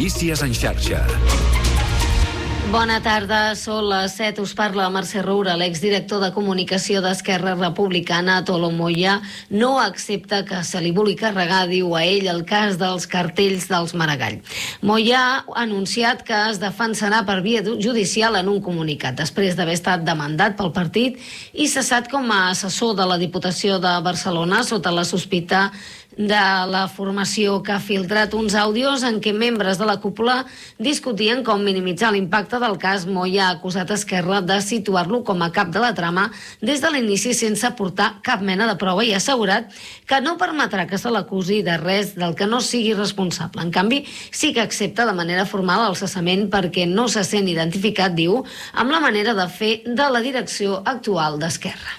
Notícies en xarxa. Bona tarda, són les 7. Us parla Mercè Roura. L'exdirector de comunicació d'Esquerra Republicana, Tolo Moya, no accepta que se li vulgui carregar, diu a ell, el cas dels cartells dels Maragall. Moya ha anunciat que es defensarà per via judicial en un comunicat, després d'haver estat demandat pel partit i cessat com a assessor de la Diputació de Barcelona sota la sospita de la formació que ha filtrat uns àudios en què membres de la cúpula discutien com minimitzar l'impacte del cas. Moya ha acusat Esquerra de situar-lo com a cap de la trama des de l'inici sense aportar cap mena de prova i ha assegurat que no permetrà que se l'acusi de res del que no sigui responsable. En canvi, sí que accepta de manera formal el cessament perquè no se sent identificat, diu, amb la manera de fer de la direcció actual d'Esquerra.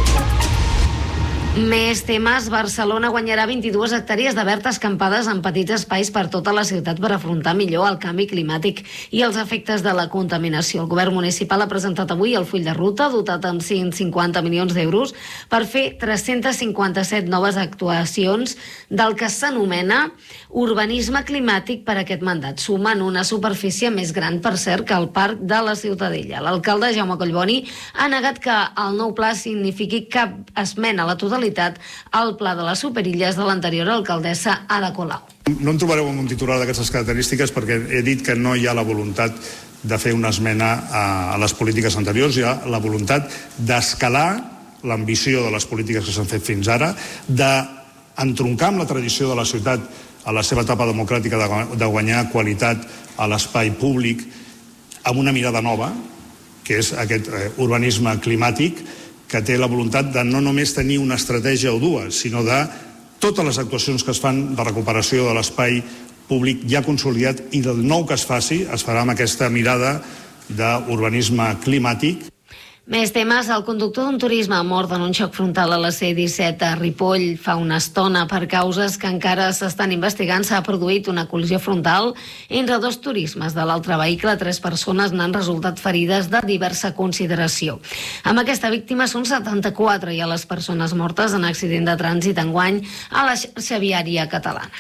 Més temes. Barcelona guanyarà 22 hectàrees de verd escampades en petits espais per tota la ciutat per afrontar millor el canvi climàtic i els efectes de la contaminació. El govern municipal ha presentat avui el full de ruta dotat amb 150 milions d'euros per fer 357 noves actuacions del que s'anomena urbanisme climàtic per aquest mandat, sumant una superfície més gran, per cert, que el Parc de la Ciutadella. L'alcalde Jaume Collboni ha negat que el nou pla signifiqui cap esmena a la totalitat al pla de les superilles de l'anterior alcaldessa Ada Colau. No em trobareu amb un titular d'aquestes característiques perquè he dit que no hi ha la voluntat de fer una esmena a les polítiques anteriors, hi ha la voluntat d'escalar l'ambició de les polítiques que s'han fet fins ara, d'entroncar amb la tradició de la ciutat a la seva etapa democràtica de guanyar qualitat a l'espai públic amb una mirada nova, que és aquest urbanisme climàtic, que té la voluntat de no només tenir una estratègia o dues, sinó de totes les actuacions que es fan de recuperació de l'espai públic ja consolidat i del nou que es faci, es farà amb aquesta mirada d'urbanisme climàtic. Més temes. El conductor d'un turisme ha mort en un xoc frontal a la C-17 a Ripoll fa una estona. Per causes que encara s'estan investigant, s'ha produït una col·lisió frontal entre dos turismes. De l'altre vehicle, 3 persones n'han resultat ferides de diversa consideració. Amb aquesta víctima són 74 i a les persones mortes en accident de trànsit enguany a la xarxa viària catalana.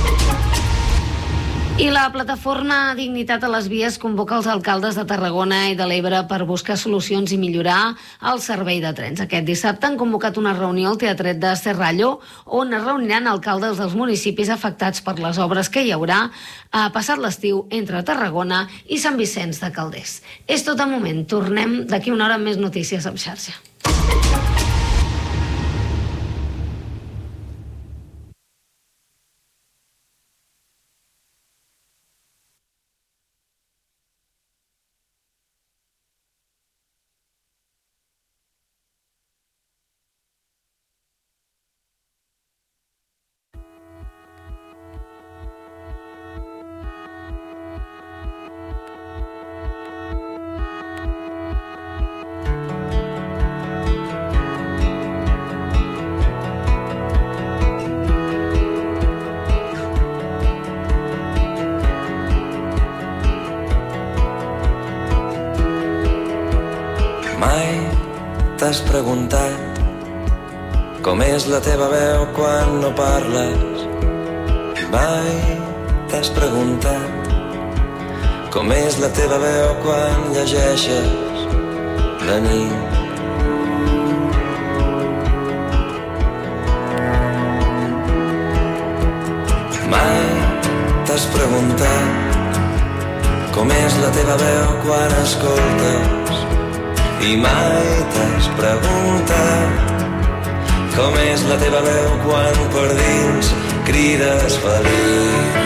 I la plataforma Dignitat a les Vies convoca els alcaldes de Tarragona i de l'Ebre per buscar solucions i millorar el servei de trens. Aquest dissabte han convocat una reunió al Teatret de Serralló on es reuniran alcaldes dels municipis afectats per les obres que hi haurà passat l'estiu entre Tarragona i Sant Vicenç de Calders. És tot de moment. Tornem d'aquí una hora amb més notícies en xarxa. T'has preguntat com és la teva veu quan no parles? Mai t'has preguntat com és la teva veu quan llegeixes de nit? Mai t'has preguntat com és la teva veu quan escoltes? I mai t'has preguntat com és la teva veu quan per dins crides feliç.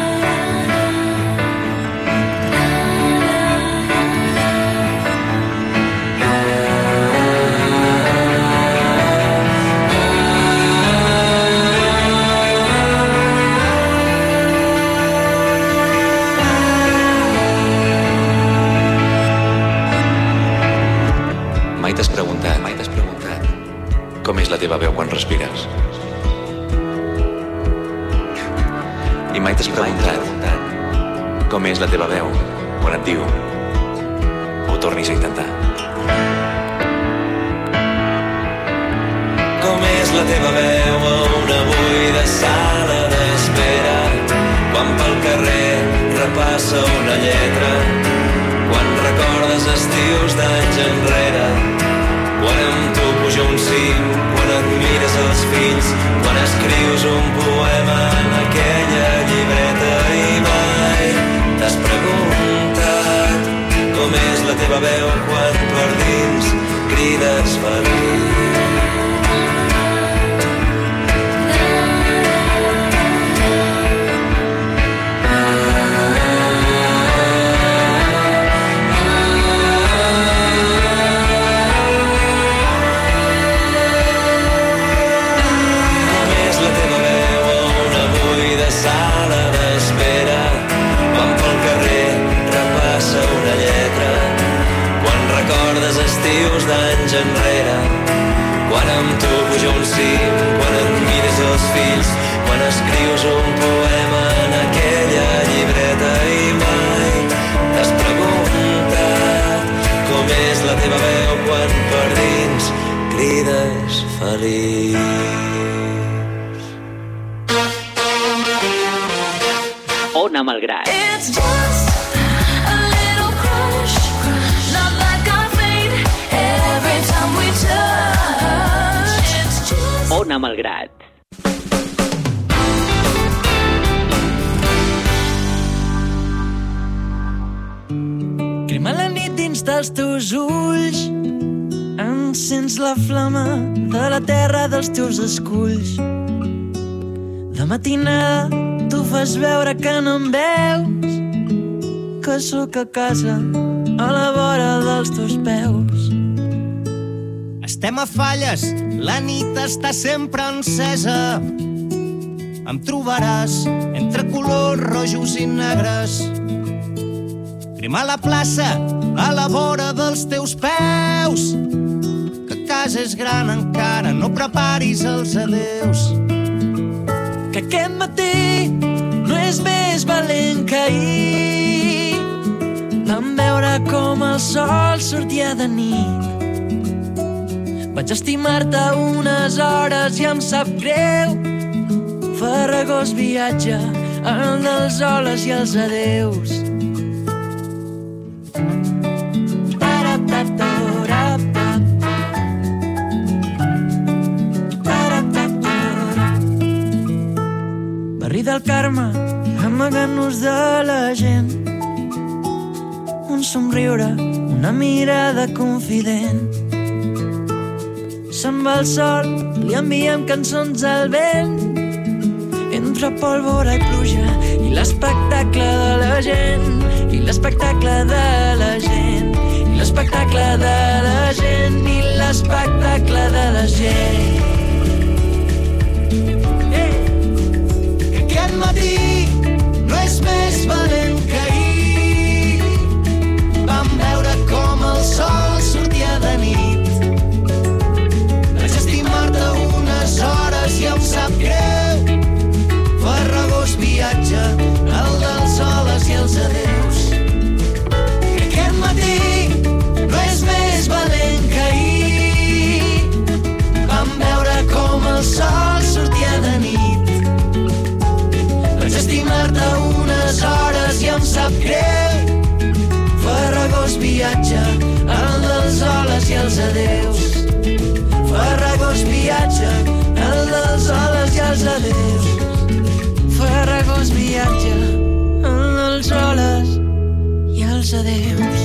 Mai t'has preguntat com és la teva veu quan respires? I mai t'has preguntat com és la teva veu quan et diu ho tornis a intentar? Com és la teva veu a una buida sala d'espera quan pel carrer repassa una lletra. Quan recordes estius d'anys enrere, quan amb tu puja un cim, quan admires els fills, quan escrius un poema en aquella llibreta i mai t'has preguntat com és la teva veu quan per dins crides feliç. Sala d'espera, quan pel carrer repassa una lletra, quan recordes estius d'anys enrere, quan amb tu puja un cim, quan et mires els fills, quan escrius un poema en aquella llibreta i mai t'has preguntat com és la teva veu quan per dins crides feliç. Ona Malgrat. It's just a little crush, not like I faint every time we touch. It's just Ona Malgrat. Crema la nit dins dels teus ulls, encens la flama de la terra dels teus esculls. De matinada tu fas veure que no em veus, que sóc a casa, a la vora dels teus peus. Estem a falles, la nit està sempre encesa. Em trobaràs entre colors rojos i negres. Crema la plaça, a la vora dels teus peus, que casa és gran encara, no preparis els adeus. Que aquest matí no és més valent que ahir. Vam veure com el sol sortia de nit. Vaig estimar-te unes hores i em sap greu. Farragós viatge, el dels holes i els adeus. Barri del Carme, amagant-nos de la gent. Un somriure, una mirada confident. Se'n va el sol, li enviem cançons al vent. Entre pólvora i pluja, i l'espectacle de la gent, i l'espectacle de la gent, i l'espectacle de la gent, i l'espectacle de la gent. Aquest matí no és més valent que ahir. Vam veure com el sol sortia de nit. Vaig estimar-te unes hores i em sap greu. Farragós viatge, el dels holes i els adeus. Aquest matí no és més valent que ahir. Vam veure com el sol sortia de nit. Vaig estimar-te unes hores i em sap greu. Farragós viatge, el dels holes i els adeus. Farragós viatge, el dels holes i els adeus. Farragós viatge, el dels holes i els adeus.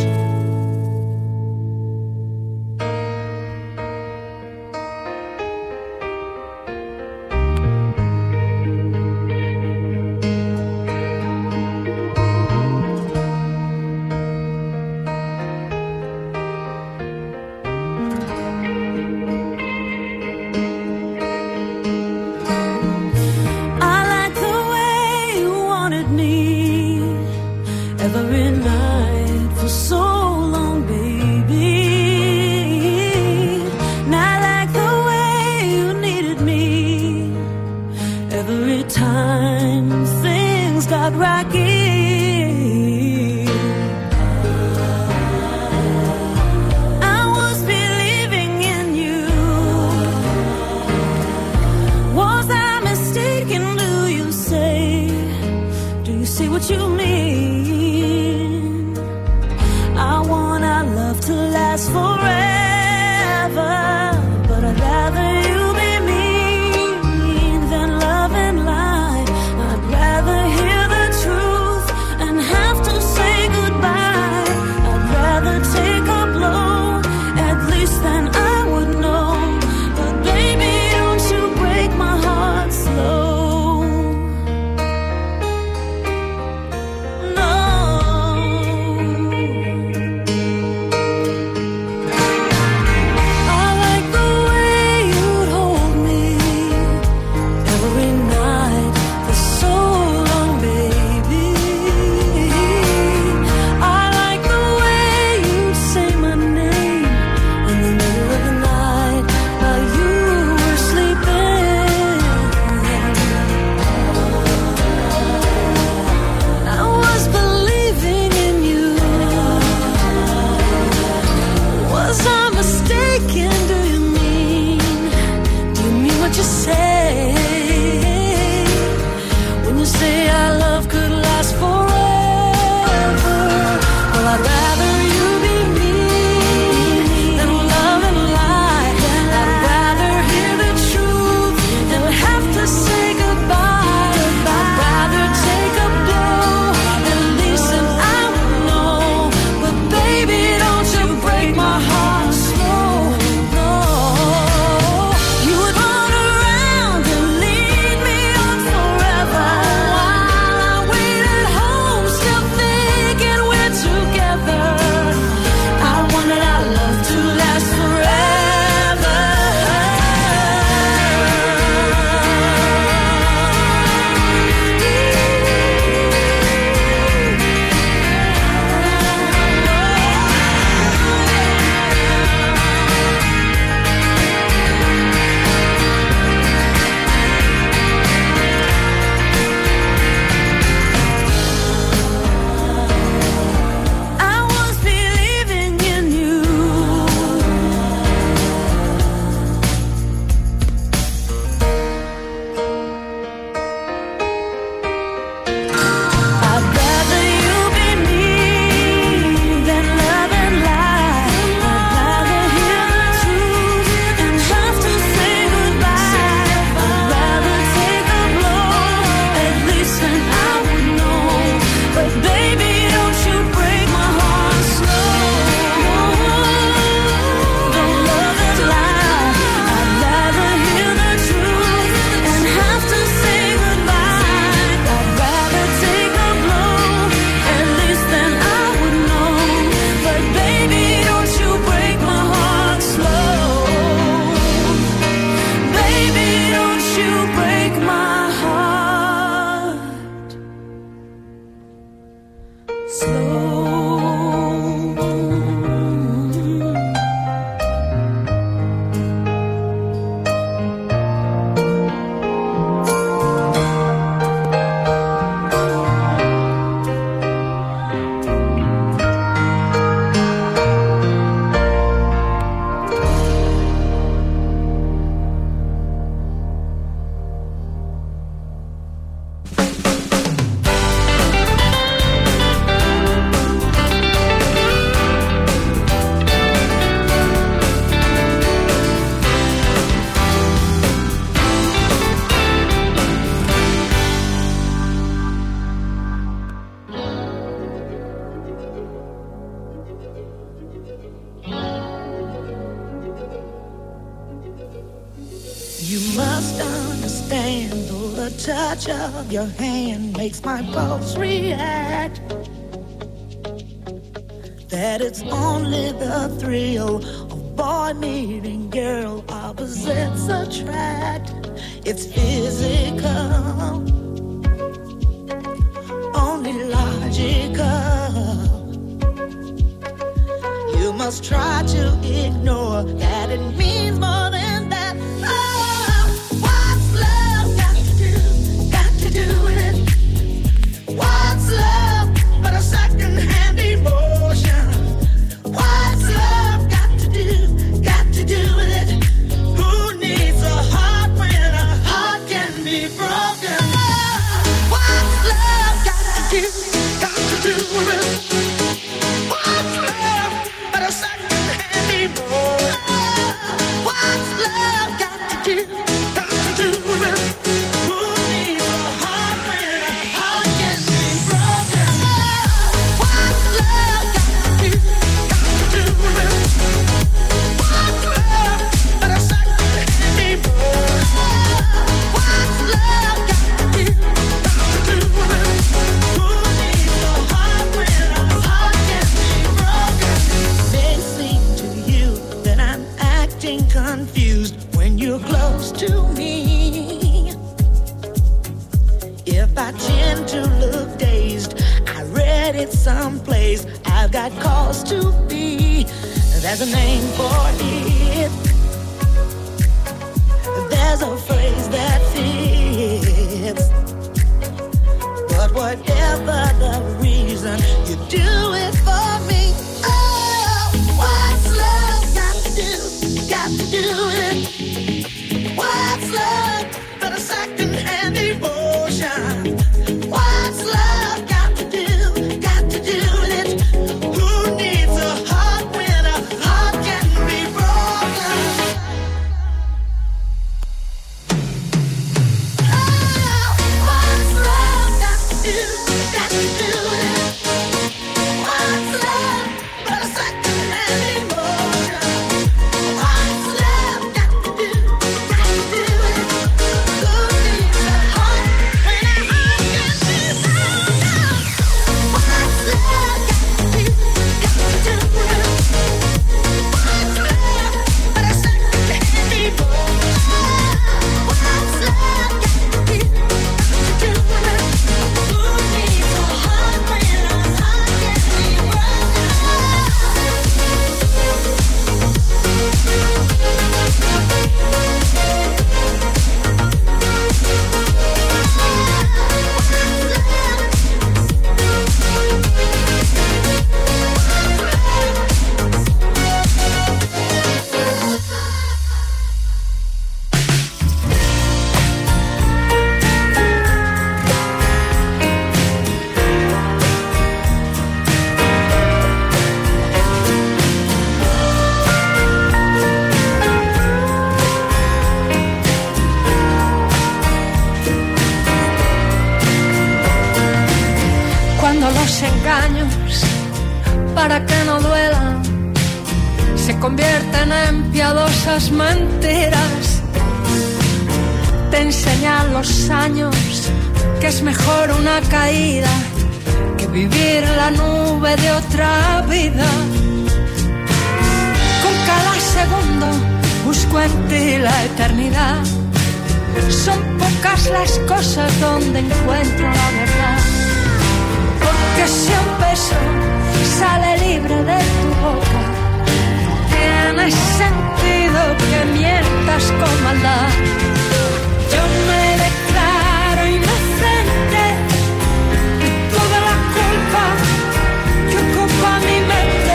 What you mean. I want our love to last forever, but I'd rather you be mean than love and lie. I'd rather hear the truth and have to say goodbye. I'd rather take a blow, at least then I would know. But baby, don't you break my heart slow. You must understand, though the touch of your hand makes my pulse react, that it's only the thrill of boy meeting girl, opposites attract. It's physical, only logical. You must try to ignore that it means more than that. Oh, what's love got to do with it? What's love but a second-hand emotion? What's love got to do with it? Who needs a heart when a heart can be broken? Oh, what's love got to do? it someplace. I've got cause to be. There's a name for it. There's a phrase that fits. But whatever the reason, you do it for me. Oh, what's love got to do? Got to do it. What's love but a second-hand emotion? What's love got to do? Got to do it. Who needs a heart when a heart can be broken? Oh, what's love got to do? Got to do it. What's love but a second-hand emotion? What's love got to do? Got to do it. Who needs a heart when a heart can be broken? What's love got to do? Got to do it. What's love but a second-hand emotion? What's love got to do? Got to do it. Who needs a heart when a heart can be broken? Cuando los engaños, para que no duelan, se convierten en piadosas mentiras. Te enseñan los años que es mejor una caída que vivir en la nube de otra vida. Con cada segundo busco en ti la eternidad. Son pocas las cosas donde encuentro la verdad. Porque si un beso sale libre de tu boca, tiene sentido que mientas con maldad. Yo me declaro inocente de toda la culpa que ocupa mi mente.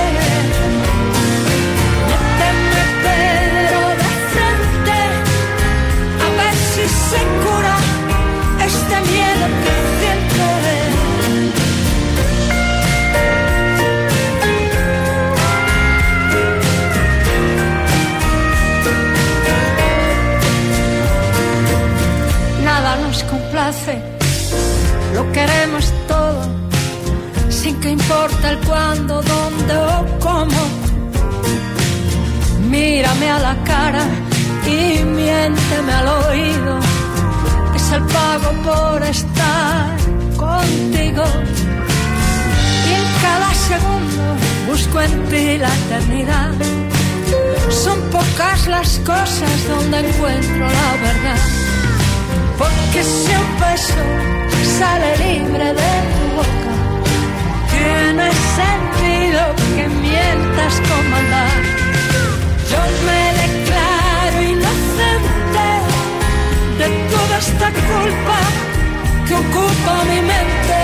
Méteme pero de frente, a ver si se cura este miedo que siento. Nos complace, lo queremos todo, sin que importe el cuándo, dónde o cómo. Mírame a la cara y miénteme al oído, es el pago por estar contigo. Y en cada segundo busco en ti la eternidad. Son pocas las cosas donde encuentro la verdad. Porque si un beso sale libre de tu boca, tiene sentido que mientas con maldad. Yo me declaro inocente de toda esta culpa que ocupa mi mente.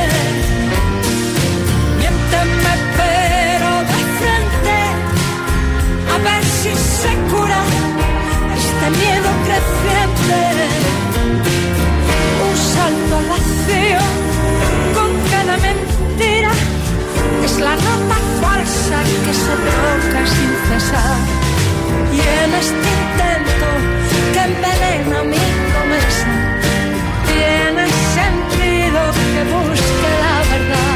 Miénteme pero de frente, a ver si se cura este miedo creciente. Un salto al vacío con cada mentira es la nota falsa que se toca sin cesar. Y en este intento que envenena mi promesa, tiene sentido que busque la verdad.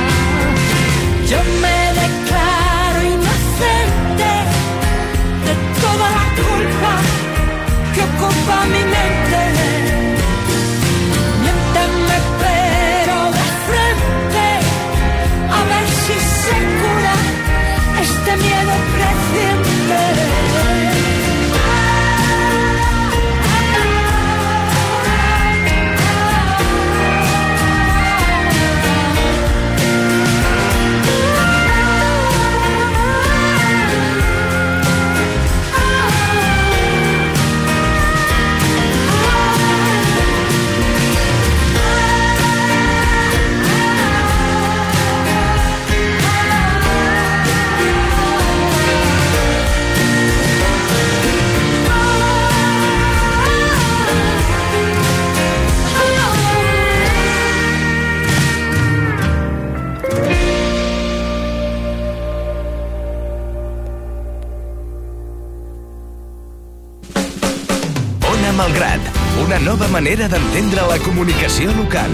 Malgrat, una nova manera d'entendre la comunicació local.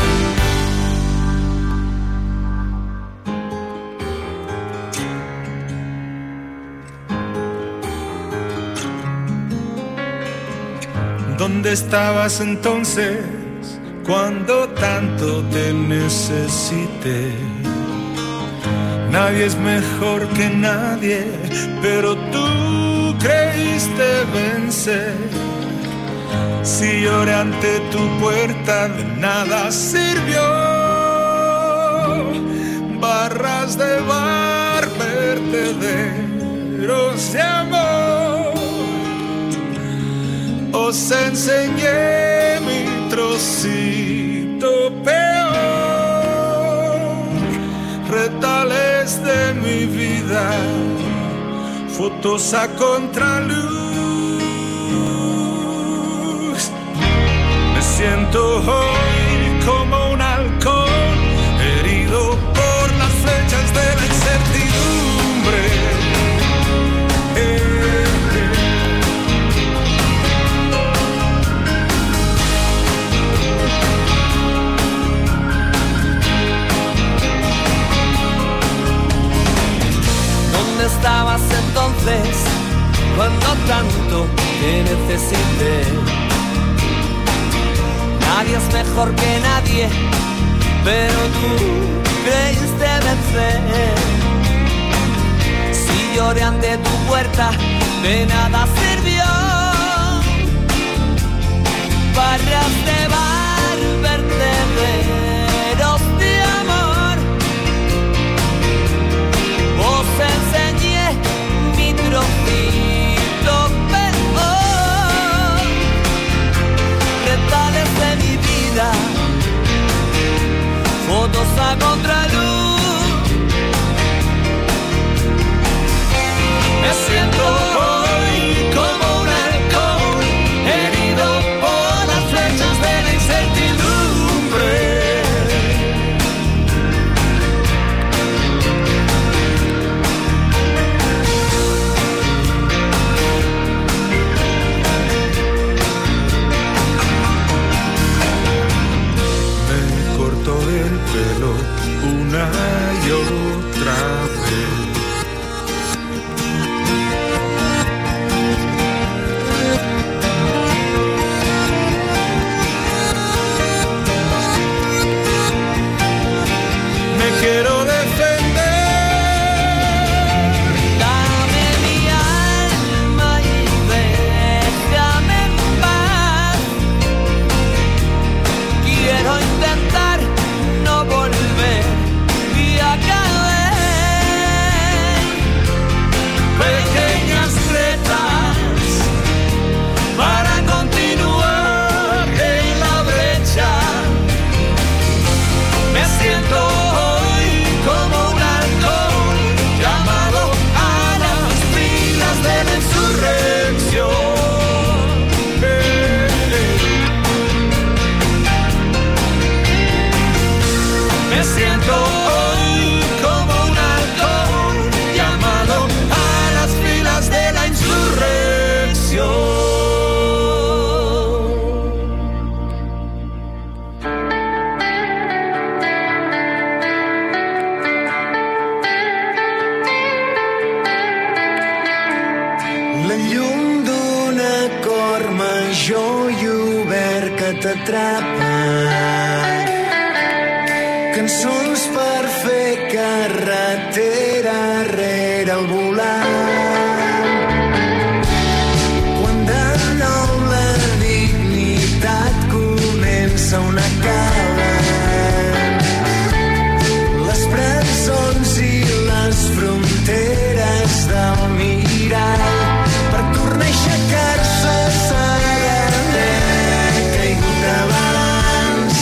¿Dónde estabas entonces cuando tanto te necesité? Nadie es mejor que nadie, pero tú creíste vencer. Si lloré ante tu puerta, de nada sirvió. Barras de bar, vertederos de amor. Os enseñé mi trocito peor, retales de mi vida, fotos a contraluz. Me siento hoy como un halcón, herido por las flechas de la incertidumbre. Estabas entonces cuando tanto te necesité. Nadie es mejor que nadie, pero tú creíste vencer. Si lloré ante tu puerta, de nada sirvió. Barras de bar, vertederos de amor. Os enseñé mi trocito peor, retales de mi vida, fotos a contraluz. Me siento hoy como un halcón, herido por las flechas de la incertidumbre. El pelo una y otra vez. Me quiero defender. Dame mi alma y déjame en paz. Quiero intentar no volver y a caer. Pequeñas tretas para continuar en la brecha. Me siento hoy como un halcón llamado a las filas de la insurrección. Me siento hoy como un halcón llamado a las filas de la insurrección. La llum d'un acord major i obert que t'atrapa. Cançons per fer carretera rere el volant. Quan de nou la dignitat comença una cala, les presons i les fronteres del mirall, per tornar a aixecar-se s'ha d'haver caigut abans.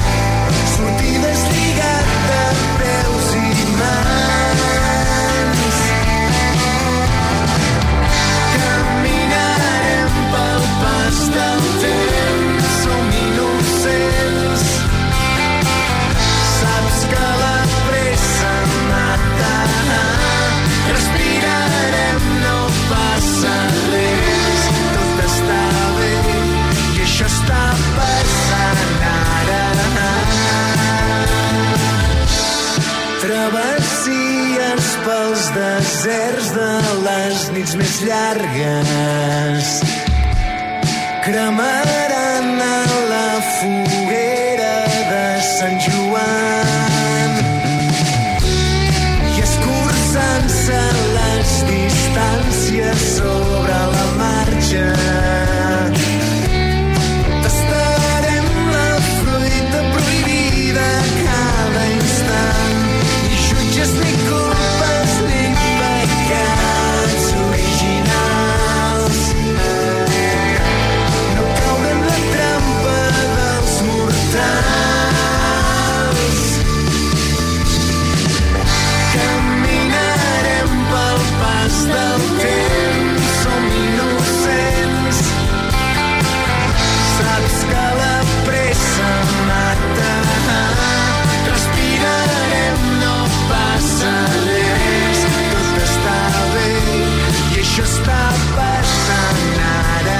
Sortir deslligat de peus i mans. Travessies pels deserts de les nits més llargues cremaran a la foguera de Sant Joan i escurçant-se les distàncies sobre la marxa tastarem la fruita prohibida cada instant ni jutges ni culpes ni pecats originals no caure en la trampa dels mortals caminarem pel pas del temps som innocents saps que la pressa mata respirarem no passa res tot està bé i això està passant ara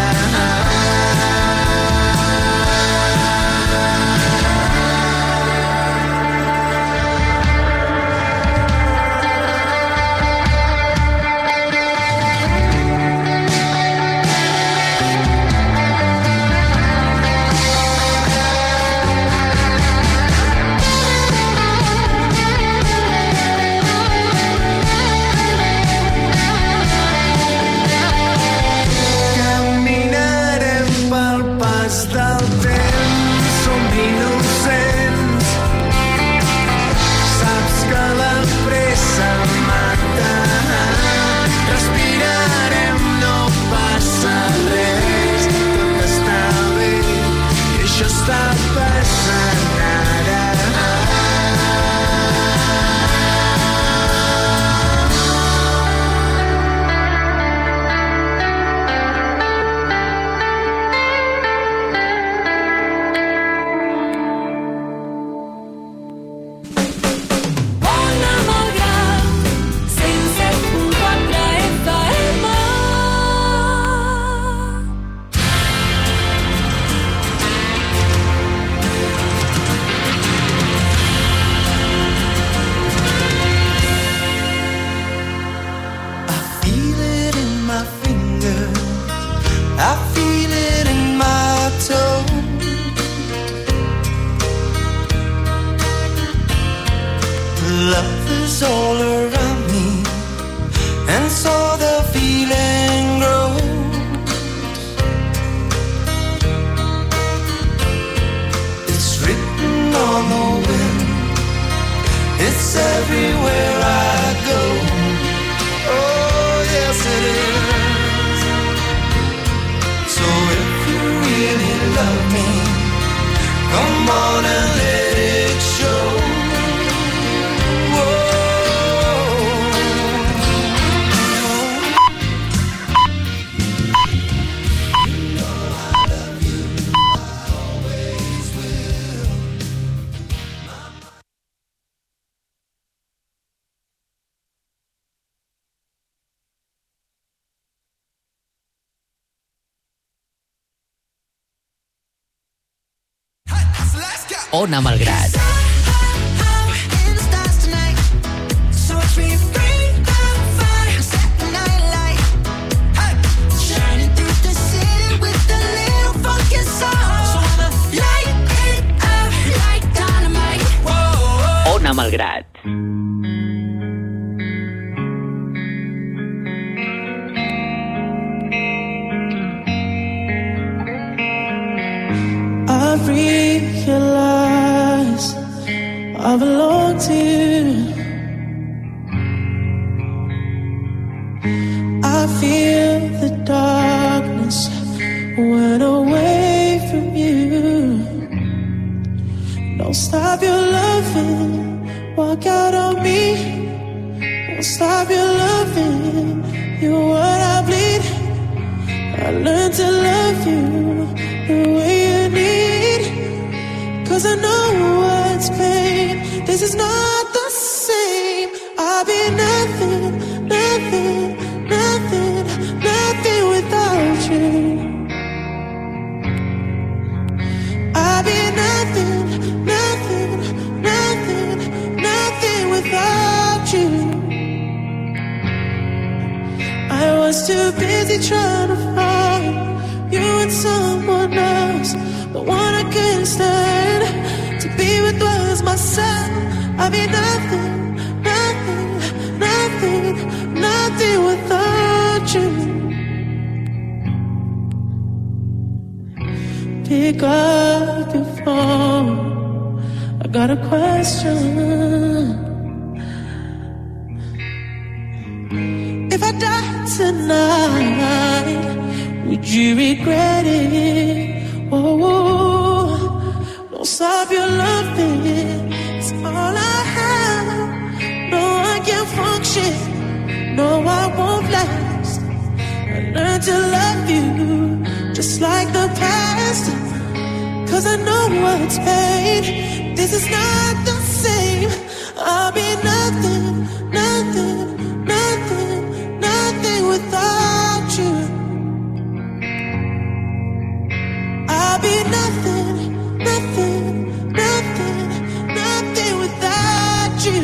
caminarem pel pas del temps som innocents saps que la pressa mata respirarem no passa res tot està bé i això està passant ara Ona Malgrat, 107.4 FM. I feel it in my fingers, I feel it in my toes. Love is all around me, and so the feeling grows. It's written on the wind, it's everywhere I go. Oh, yes it is. So if you really love me, come on and let it show. Whoa. Ona Malgrat. Ona Malgrat. I realize I belong to you. I feel the darkness when away from you. Don't stop your loving, walk out on me. Don't stop your loving, you're what I bleed. I learned to love you the way you need, 'cause I know what's pain. This is not the same. I'll be nothing, nothing, nothing, nothing without you. I'll be nothing, nothing, nothing, nothing without you. was too busy trying to find you and someone else. The one I couldn't stand to be with was myself. I'd be nothing, nothing, nothing, nothing without you. Pick up your phone, I got a question. If I died tonight, would you regret it? Oh, don't stop your loving, it's all I have. No, I can't function, no, I won't last. I learned to love you just like the past, 'cause I know what's pain. This is not the same. I'll be nothing, nothing, nothing, nothing without you. I'll be nothing, nothing, nothing, nothing without you.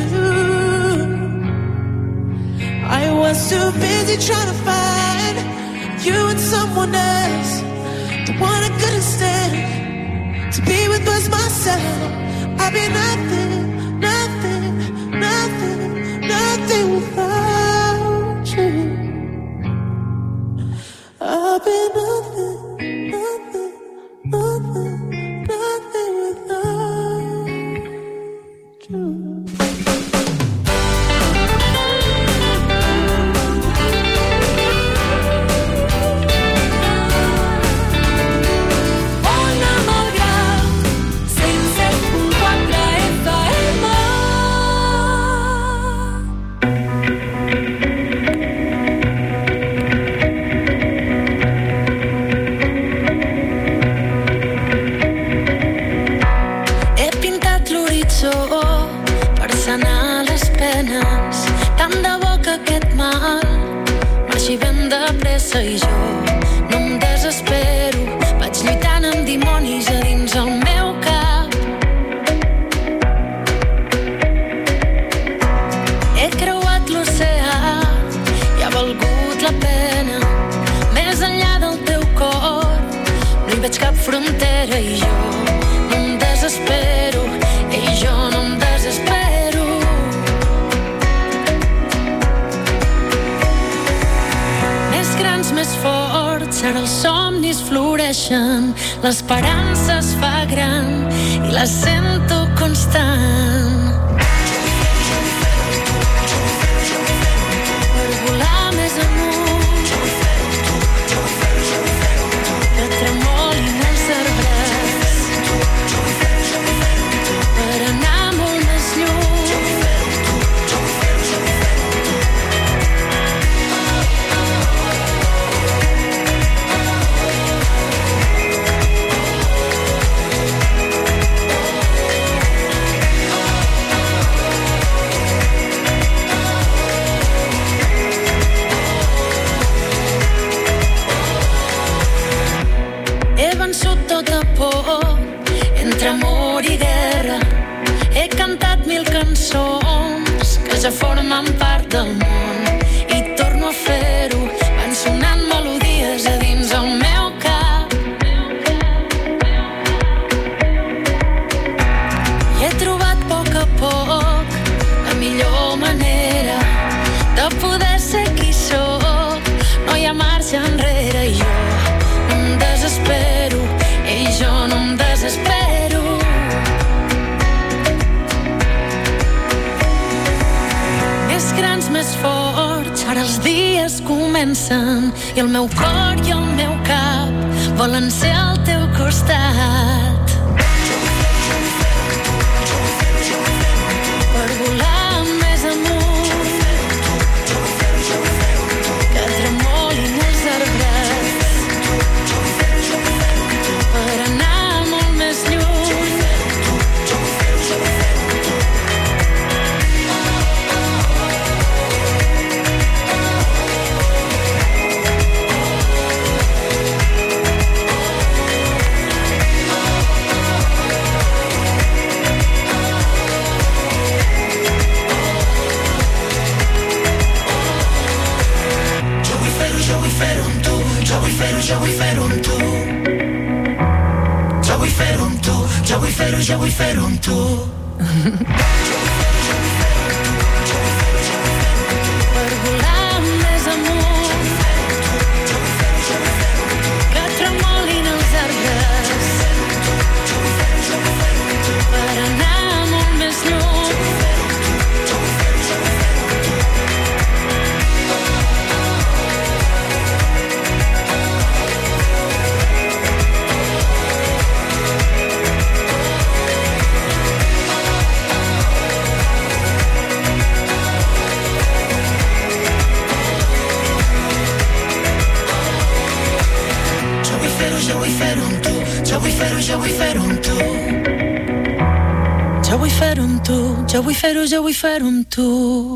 I was too busy trying to find you and someone else. The one I couldn't stand to be with was myself. I'll be nothing, nothing, nothing, nothing without you. I'll be nothing, nothing, nothing, nothing without you. I jo no em desespero, vaig lluitant amb dimonis a dins el meu cap. He creuat l'oceà i ha valgut la pena. Més enllà del teu cor no hi veig cap frontera i jo no em desespero, i jo no em desespero. Més forts, ara els somnis floreixen, l'esperança es fa gran i la sento constant. Per volar més amunt, que tremolin els arbres, per anar molt més lluny. Tota por, entre amor i guerra, he cantat 1000 cançons que ja formen part del món i torno a fer-ho, van sonant melodies a dins el meu cap. I he trobat a poc la millor manera de poder ser qui soc. No hi ha marxa enrere i jo no em desespero, i jo no em desespero. Més grans, més forts, ara els dies comencen i el meu cor i el meu cap volen ser al teu costat. Per volar més amunt, que tremolin els arbres, per anar molt més lluny. jo vull fer-ho amb tu. Jo vull fer-ho amb tu, jo vull fer-ho amb tu. Per volar més amunt, que tremolin els arbres, per anar molt més lluny. Jo vull fer-ho amb tu, jo vull fer-ho amb tu. Jo vull fer-ho amb tu, jo vull fer-ho amb tu.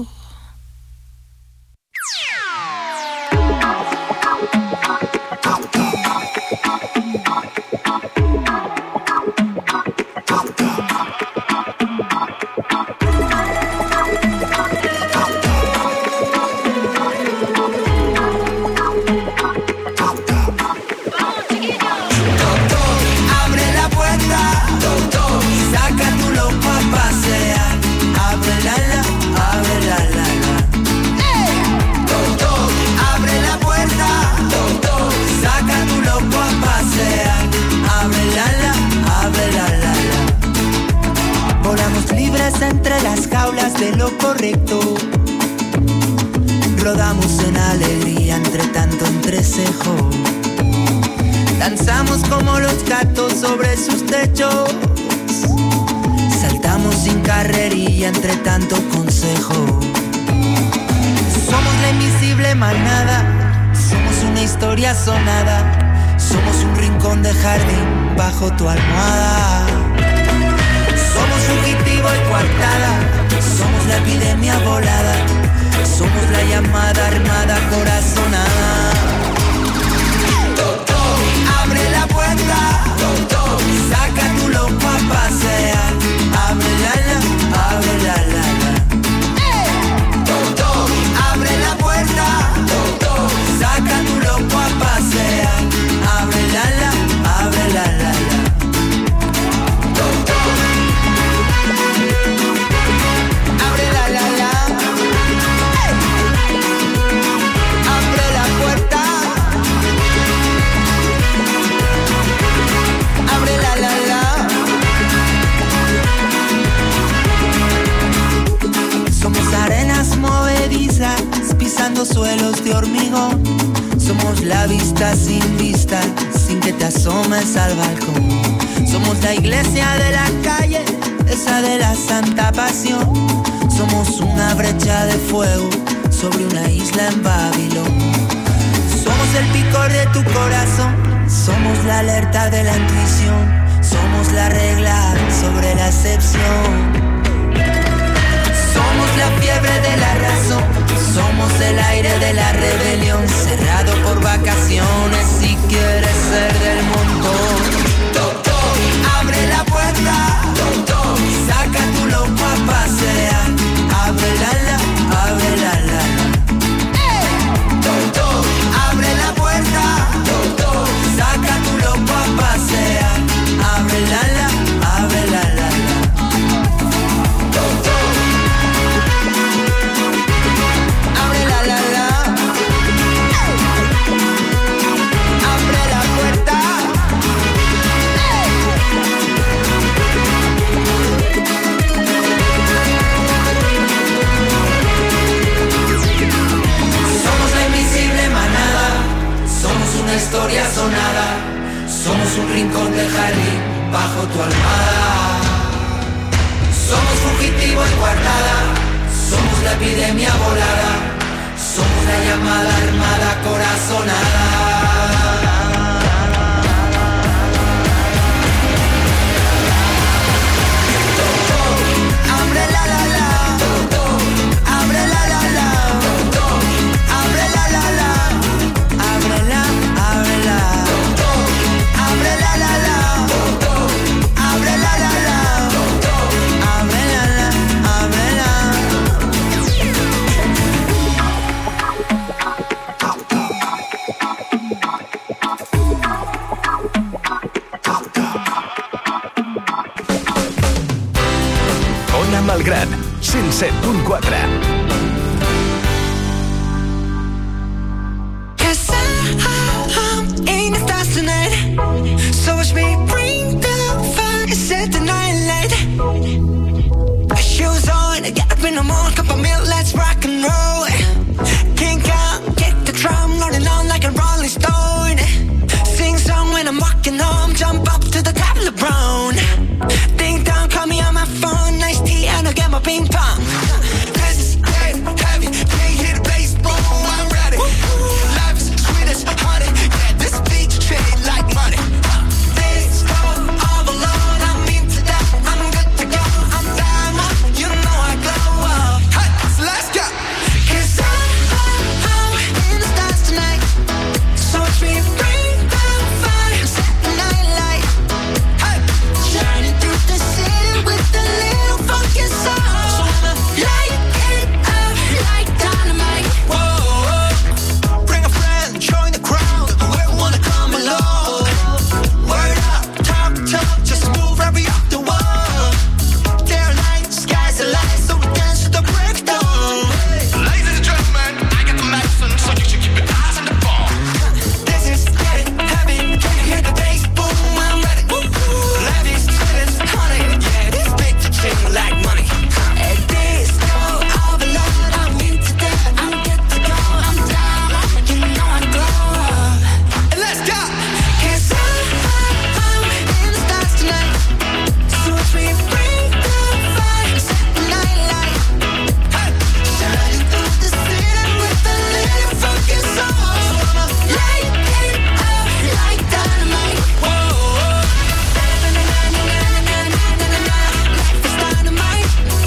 Entre las jaulas de lo correcto, rodamos en alegría entre tanto entrecejo, danzamos como los gatos sobre sus techos, saltamos sin carrerilla entre tanto consejo. Somos la invisible manada, somos una historia sonada, somos un rincón de jardín bajo tu almohada. Somos fugitivo y coartada, somos la epidemia volada, somos la llamada armada corazonada. Doctor, abre la puerta, doctor, saca tu loco a pasear, abre la la. Doctor, abre la puerta, doctor, saca tu loco a pasear, abre la la. Pisando suelos de hormigón, somos la vista sin que te asomes al balcón. Somos la iglesia de la calle, esa de la santa pasión. Somos una brecha de fuego sobre una isla en Babilón. Somos el picor de tu corazón, somos la alerta de la intuición, somos la regla sobre la excepción. Somos la fiebre de la razón, somos el aire de la rebelión, cerrado por vacaciones si quieres ser del montón. Doctor, abre la puerta, doctor, saca tu loco a pasear, abre la. Doctor, abre la puerta, doctor, saca tu loco a pasear, abre la. Historia sonada, somos un rincón de jardín bajo tu almohada. Somos fugitivo y guardada, somos la epidemia volada, somos la llamada armada corazonada. Abre la abre la abre la abre la. no more, cup of milk, let's rock and roll. Kink out, kick the drum, rolling on like a rolling stone. Sing song when I'm walking home, jump up to the top of the brown. Ding dong, call me on my phone, nice tea and I'll get my ping pong. This is dead heavy, can't hear the bass, boom, I'm ready. Life is sweet as honey, yeah, this beat's treated like money. This go all alone, I'm into that, I'm good to go, I'm diamond, you know I glow up. Hey, so let's go. 'Cause I'm in the stars tonight, so watch me bring down fire, set the night light. Hey, shining through the city with a little funky soul. So I'ma light it up like dynamite. Whoa, bring a friend, join the crowd, whoever wanna come along. Word up, talk, just move right up the wall. Day or night, sky's the light, so we dance to the breakdown. Ladies and gentlemen, I got the medicine, so you should keep your eyes on the ball. This is getting heavy, can you hear the bass? Boom, I'm ready. Levi's, sweetest honey, yeah, this beat treat me like money. And this go all alone, I'm into that, I'm good to go, I'm down, you know I glow up. And let's go. 'Cause I'm in the stars tonight, so watch me bring down fire, set the night light. Hey, shining through the city with a little funky soul. So I'ma light it up like dynamite. Whoa, life is dynamite.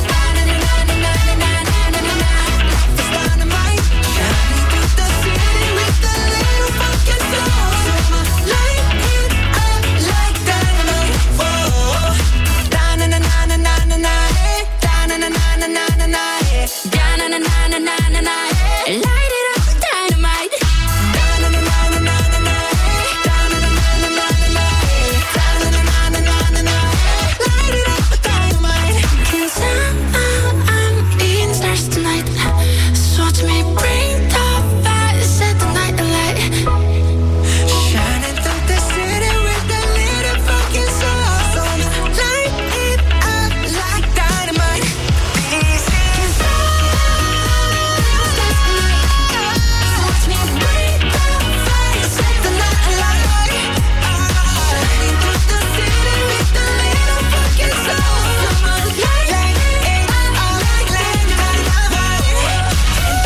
Life is dynamite. Shining through the city with a little funky soul. So I'ma light it up like dynamite. Whoa, da-na-na-na-na-na-na, da-na-na-na-na-na-na, da-na-na-na-na-na-na, light it up like dynamite. Da-na-na-na-na-na-na, da-na-na-na-na-na-na, da-na-na-na-na-na-na, light it up like dynamite. 'Cause I'm in the stars tonight, so watch me bring the fire, set the night alight. Shining through the city with a little funky soul. So I'ma light it up like dynamite. This is so watch me bring the fire, set the night alight. Shining through the city with a little funky soul. So I'ma light it up like dynamite.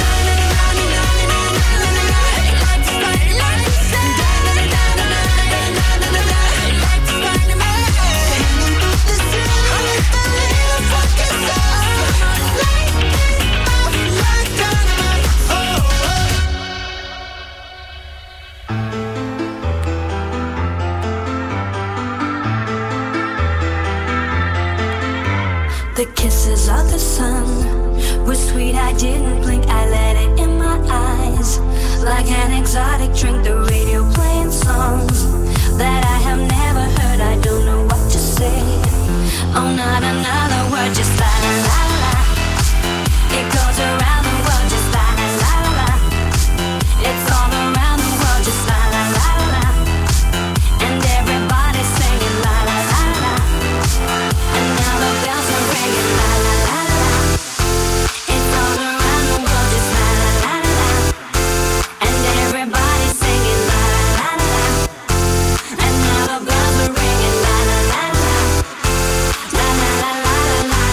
The kisses of the sun were sweet, I didn't blink, I let it in my eyes. Like an exotic drink, the radio playing songs that I have never heard, I don't know what to say. Oh, not another word, just la la la la. It goes around the world, just la la la la. It's all around the world, just la la la la. And everybody's singing la la la la. And now the bells are ringing la la la la. It's all around the world, just la la la la. And everybody's singing la la la la. And now the bells are ringing la la la la. La la la la la la.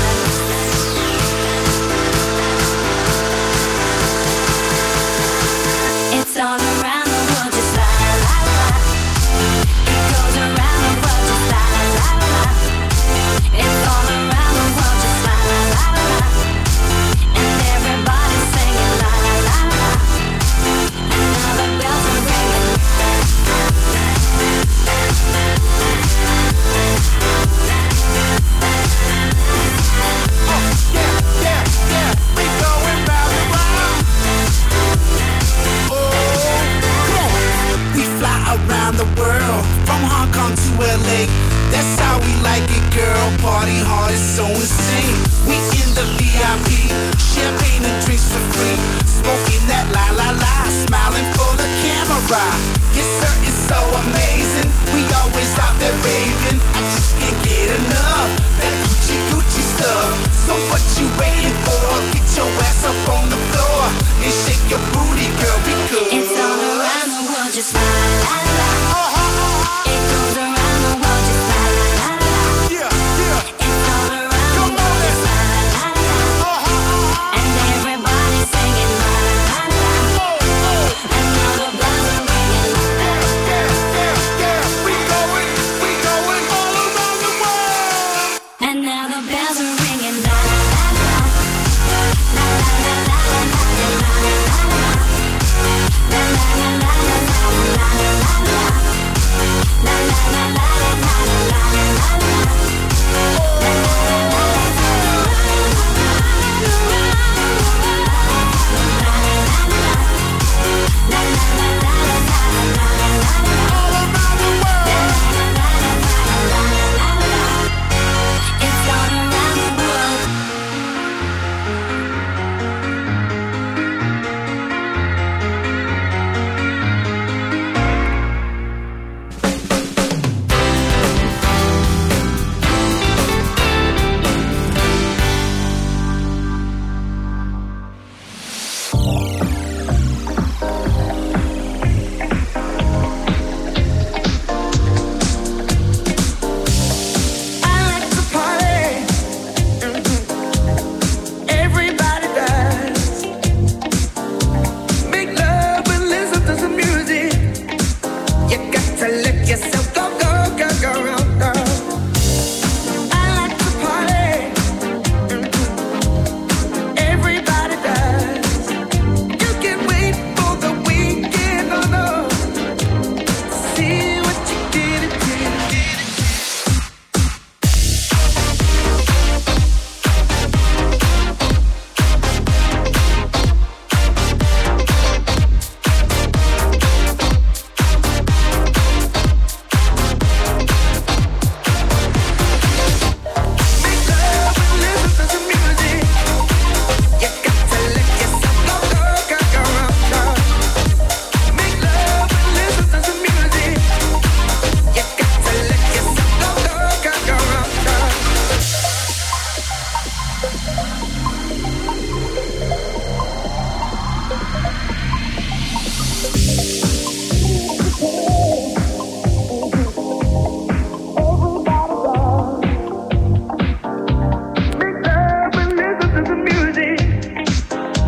It's all around the world, just la la la la. It goes around the world, just la la la la. It's all around the world, just la la la la. And everybody's singing la la la la. And now the bells are ringing. We going round and round. Oh, come on. We fly around the world, from Hong Kong to LA. That's how we like it, girl. Party hard, it's so insane. We in the VIP, champagne and drinks for free. Smoking that la la la, smiling for the camera. Yes sir, it's so amazing. We always out there raving. I just can't get enough that Gucci Gucci stuff. So what you waiting for?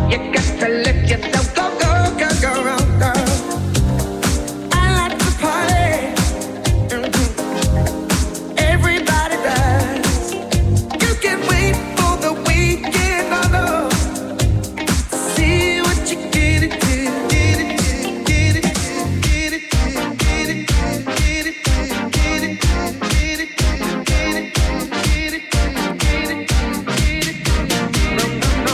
You got to let yourself go, go, go, go, go. I like to party. Everybody does. You can wait for the weekend, no, no. See what you get it to, get it to, get it to, get it to, get it to, get it to, get it to, get it to, get it to, get it to, get it to, get it to. No, no, no.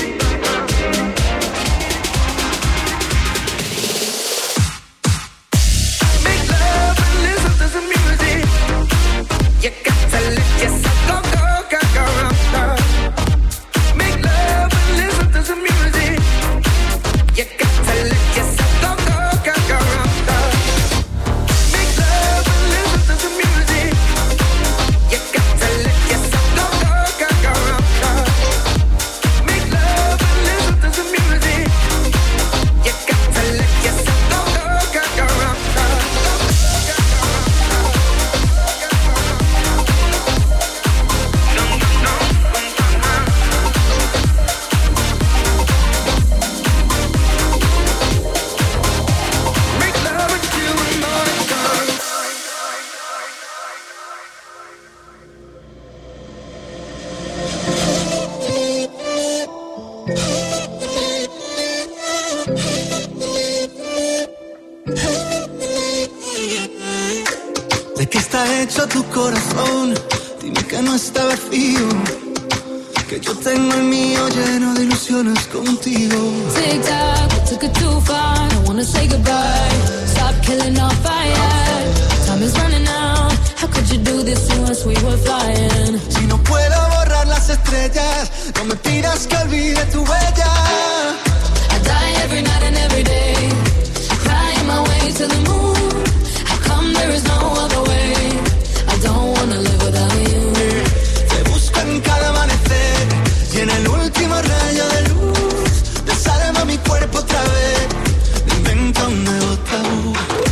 Make love and listen to some music. You got to let yourself go, go, go, go, go. Make love and listen to some music. You got to let yourself go, go, go, go, go. Make love and listen to some music. You got to let yourself go, go, go, go, go. Make love and listen to some music. You got to let yourself go, go, go, go, go. Make love until the morning comes. ¿De qué está hecho tu corazón? Dime que no está vacío, que yo tengo el mío lleno de ilusiones contigo. Tic tac, we took it too far. I wanna say goodbye. Stop killing our fire. Time is running out. How could you do this to us? We were flying. Si no puedo borrar las estrellas, no me pidas que olvide tu huella. I die every night and every day, crying my way to the moon. How come there is no other way? I don't wanna live without you. Te busco en cada amanecer y en el último rayo de luz desarma mi cuerpo otra vez. Me invento un nuevo tabú.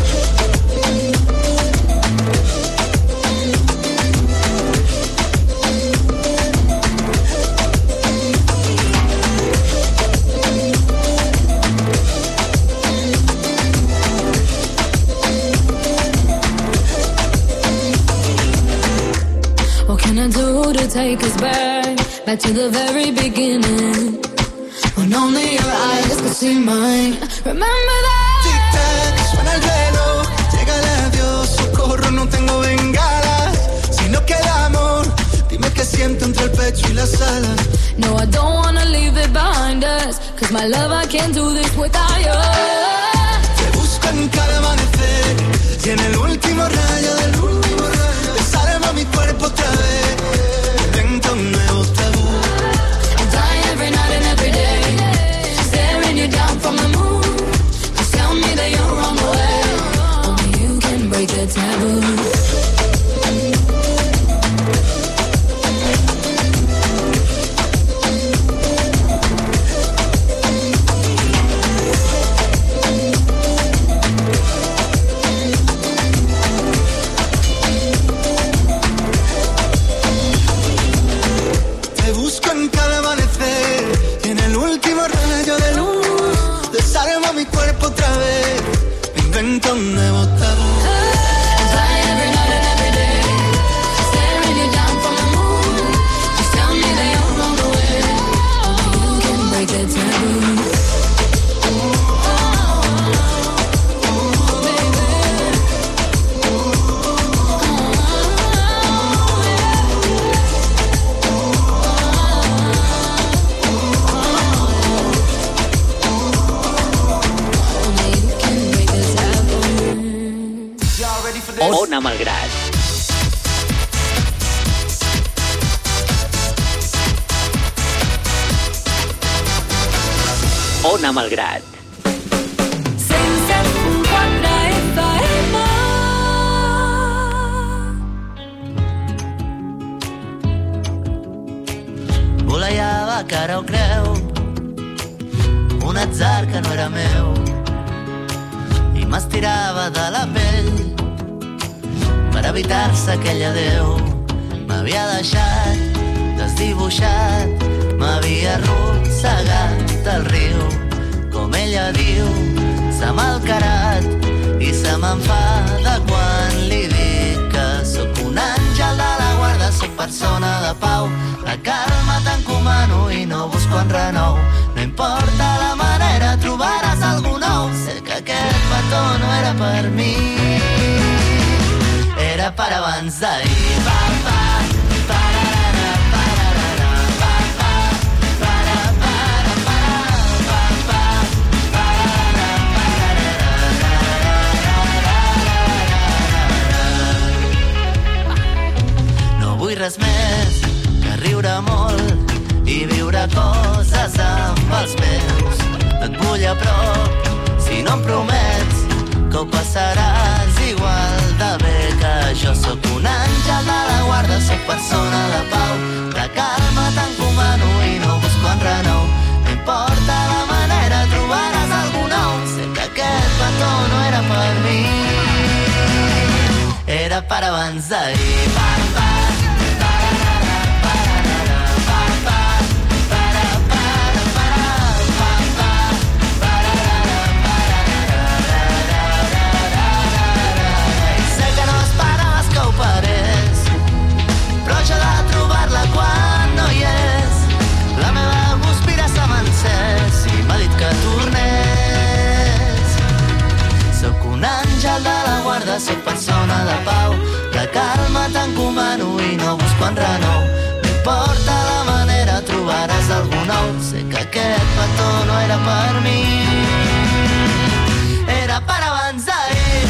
What can I do to take us back to the very beginning, when only your eyes could see mine? Remember that. Tic-tac, suena el reloj, llega el adiós, socorro, no tengo bengalas. Si no queda amor, dime qué siento entre el pecho y las alas. No, I don't wanna leave it behind us, cause my love, I can't do this without you. Te busco en cada amanecer y en el último rayo de luz desarma mi cuerpo otra vez. Invento un nuevo tabú. I die every night and every day, staring you down from the moon. Just tell me that you're on the way. Only you can break the taboo. Te busco en cada amanecer y en el último rayo de luz desarma mi cuerpo otra vez. Me invento un nuevo tabú. Ona Malgrat. Ona Malgrat. Volejava cara o creu, un atzar que no era meu, i m'estirava de la pell per evitar-se aquell adeu. M'havia deixat desdibuixat, m'havia arrossegat el riu. Com ella diu, s'ha malcarat i se m'enfada quan li dic que sóc un àngel de la guarda, sóc persona de pau. La calma t'encomano i no busco enrenou. No importa la manera, trobaràs algú nou. Sé que aquest petó no era per mi, era per abans d'ahir. Vull res més que riure molt i viure coses amb els meus. No et vull a prop si no em promets que ho passaràs igual de bé que jo. Sóc un àngel de la guarda, sóc persona de pau. La calma t'encomano i no busco enrenou. No importa la manera, trobaràs algú nou. Sé que aquest petó no era per mi, era per abans d'ahir. Però jo de trobar-la quan no hi és. La meva guspira s'ha encès i m'ha dit que tornés. Sóc un àngel de la guarda, sóc persona de pau. La calma t'encomano i no busco enrenou. No importa la manera, trobaràs algú nou. Sé que aquest petó no era per mi, era per abans d'ahir.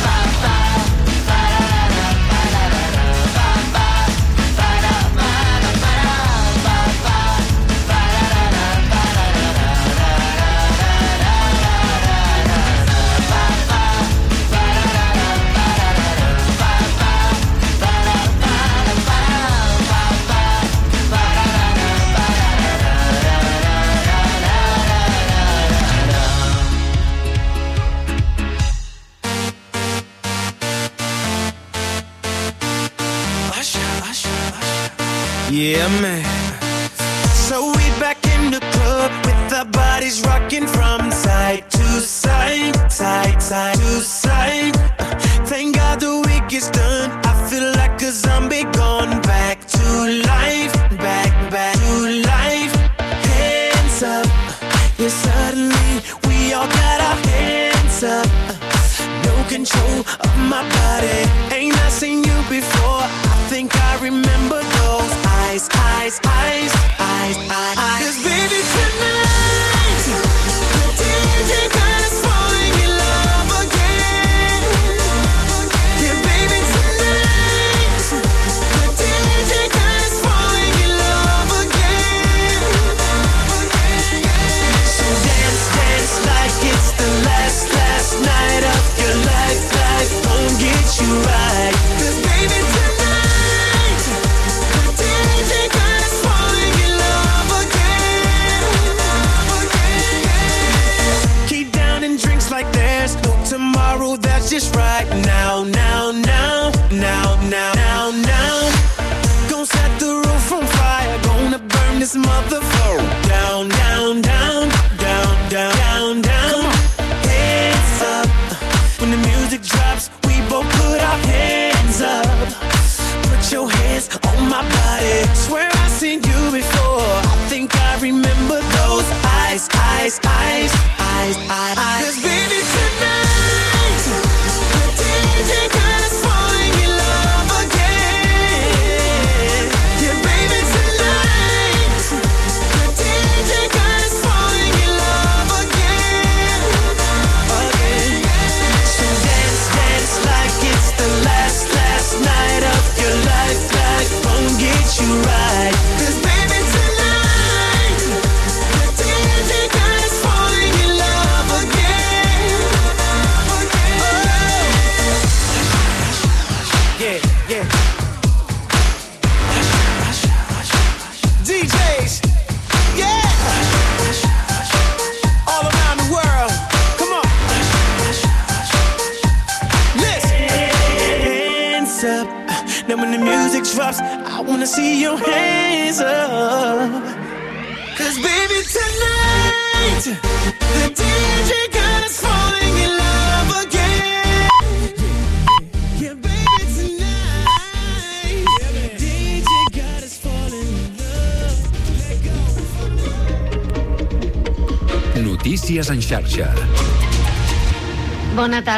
Yeah, man. So we back in the club with our bodies rocking from side to side, side, side to side. Thank God the week is done. I feel like a zombie gone back to life, back to life. Hands up, yeah, suddenly we all got our hands up. No control of my body. Ain't I seen you before? I think I remember those eyes, eyes, eyes, eyes, eyes. 'Cause baby tonight, the DJ got us falling in love again. Yeah, baby tonight, the DJ got us falling in love again. So dance, dance like it's the last night of your life. Life won't get you right. 'Cause baby tonight, the DJ got us falling in love again. Keep down and drinks like there's no tomorrow. That's just right now, now, now, now, now, now, now. Gonna set the roof on fire. Gonna burn this motherfucker down, down, down, down, down, down, down. Hands up. When the music drops, we both put our hands up. Put your hands on my body. Swear I've seen you before. I think I remember those eyes, eyes, eyes, eyes, eyes. 'Cause baby tonight, the DJ got us falling in love again. Yeah, baby tonight, the DJ got us falling in love again. Again. So dance, dance like it's the last night of your life. Life won't get you right. 'Cause baby tonight, the DJ got us falling in love again. Yeah, yeah. DJs, yeah. All around the world, come on. Listen. Hands up. Now when the music drops, I wanna see your hands up. 'Cause tonight. The DJ got us falling in love again. Yeah, baby, tonight. The DJ got us falling in love. Let go. Notícies en xarxa. Bona tarda.